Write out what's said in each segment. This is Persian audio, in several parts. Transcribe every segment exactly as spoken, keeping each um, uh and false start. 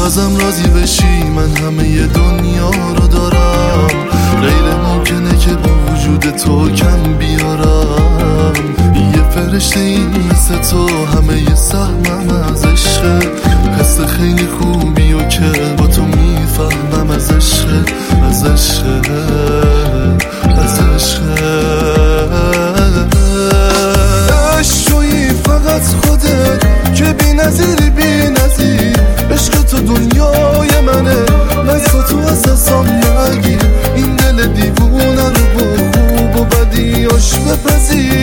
ازم راضی بشی من همه دنیا رو دارم، غیر ممکنه که با وجود تو کم بیارم. یه فرشته این مثل تو همه یه سهمم از عشقه، حس خیلی خوبی و که با تو میفهمم از عشقه، از عشقه، از عشقه. عشقی فقط خودت که بی نظیری بی نظیر، عشق تو دنیای منه، مثل تو از حسام نگیر. این دل دیوونه رو با خوب و بدیاش بپذیر.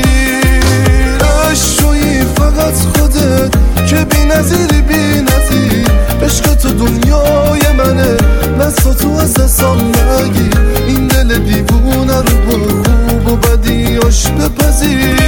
عشقی فقط خودت که بی نظیری بی نظیر، عشق تو دنیای منه، مثل تو از حسام نگیر. این دل دیوونه رو با خوب و بدیاش بپذیر.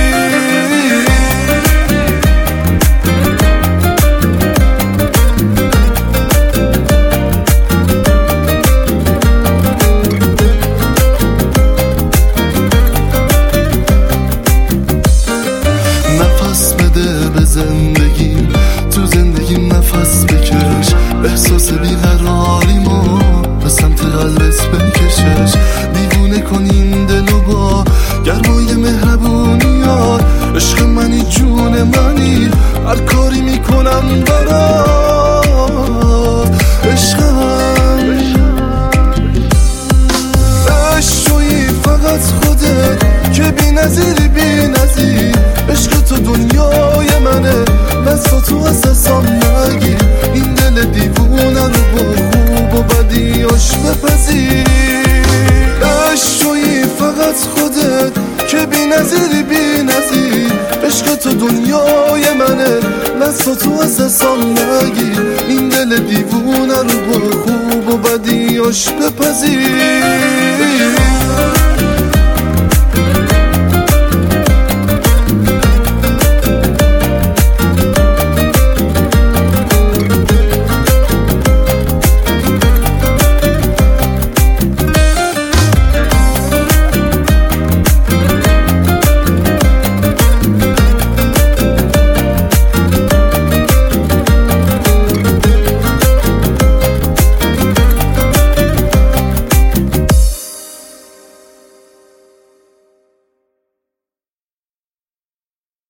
زندگیم تو زندگیم نفس بکش، احساس بیقراریمو به سمت قلبت بکشش. دیوونه کنیم دلو با گرمای مهربونیات، عشق منی جون منی، هر کاری میکنم برات. عشقم عشقی فقط خودت که بی نظیری بی نظیر، عشق تو دنیای منه، مثل تو از حسام نگیر. این دل دیوونه رو با خوب و بدیاش بپذیر. عشقی فقط خودت که بی نظیری بی نظیر، عشق تو دنیای منه، مثل تو از حسام نگیر. این دل دیوونه رو با خوب و بدیاش بپذیر.